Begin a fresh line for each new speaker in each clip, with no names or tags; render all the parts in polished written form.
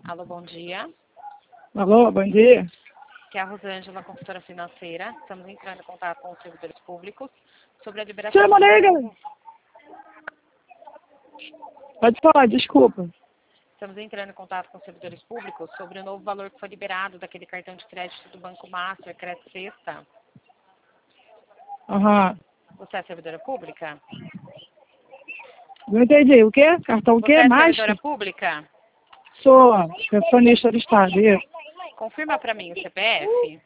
Alô, bom dia.
Alô, bom dia.
Aqui é a Rosângela, consultora financeira. Estamos entrando em contato com os servidores públicos sobre a liberação
Chama
do
nega.
novo...
Pode falar, desculpa.
Estamos entrando em contato com os servidores públicos sobre o novo valor que foi liberado daquele cartão de crédito do Banco Master, Crédito Sexta.
Aham.
Você é servidora pública?
Não entendi. O quê? Cartão o
Você
quê?
é
Mais?
servidora pública?
Sou pensionista do Estado. Isso.
Confirma para mim o CPF.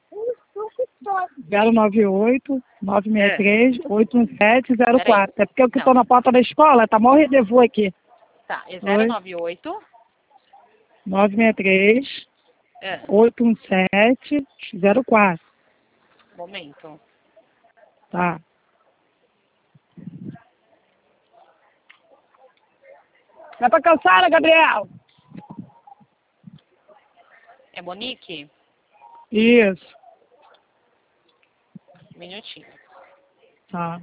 098 963 81704. É porque eu que
Não.
estou na porta da escola, tá mó rendezvous aqui.
Tá, é
Oi.
098.
963
É.
81704.
Momento.
Tá. Vai pra calçada, Gabriel.
É Monique?
Isso.
Um minutinho.
Tá.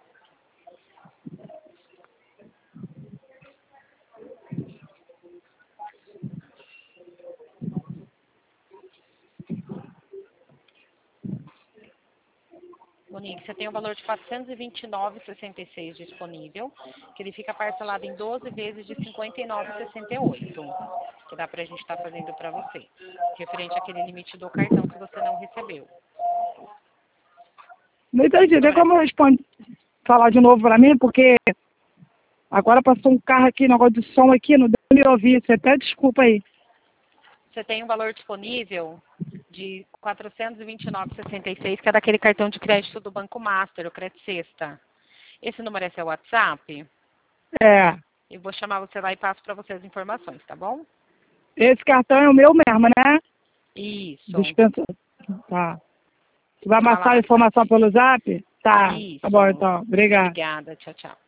Monique, você tem um valor de R$ 429,66 disponível, que ele fica parcelado em 12 vezes de R$ 59,68, que dá pra gente estar fazendo para você, referente àquele limite do cartão que você não recebeu.
Não entendi. Tem como falar de novo pra mim? Porque agora passou um carro aqui, negócio de som aqui, não deu pra me ouvir. Você até desculpa aí.
Você tem um valor disponível de R$ 429,66, que é daquele cartão de crédito do Banco Master, o Crédito Sexta. Esse número é seu WhatsApp?
É.
Eu vou chamar você lá e passo para você as informações, tá bom?
Esse cartão é o meu mesmo, né?
Isso.
Dispensa. Tá. Você vai
Chama lá
passar a
no
informação
WhatsApp.
pelo zap? Tá.
Isso.
Tá bom, então. Obrigado.
Obrigada. Tchau, tchau.